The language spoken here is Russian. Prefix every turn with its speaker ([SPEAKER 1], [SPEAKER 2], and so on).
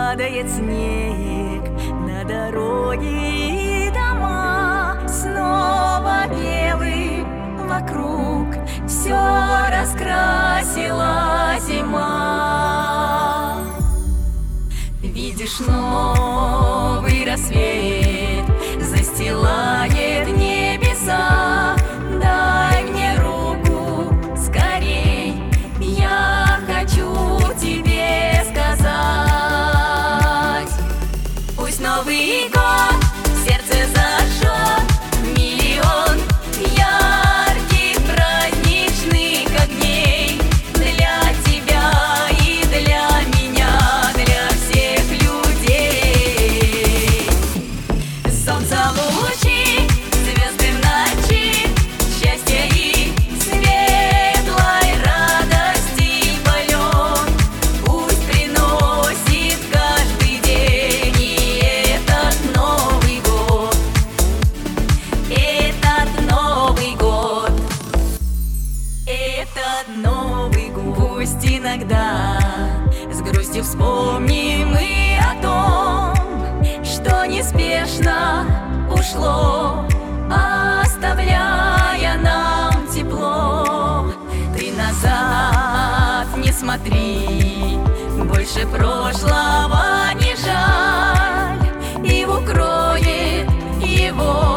[SPEAKER 1] падает снег на дороге и дома, снова белым вокруг все раскрасила зима. Видишь, новый рассвет застилает небеса. Дай мне руку скорей, я хочу тебе сказать. Пусть Новый год в сердце зажжет миллион ярких праздничных огней для тебя и для меня, для всех людей. Солнце лучи, звезды в ночи, счастья и светлой радости полет пусть приносит каждый день. И этот Новый год, этот Новый год, этот Новый год. Пусть иногда с грустью вспомним мы о том, что неспешно ушло, оставляя нам тепло. Ты назад не смотри, больше прошлого не жаль, и укроет его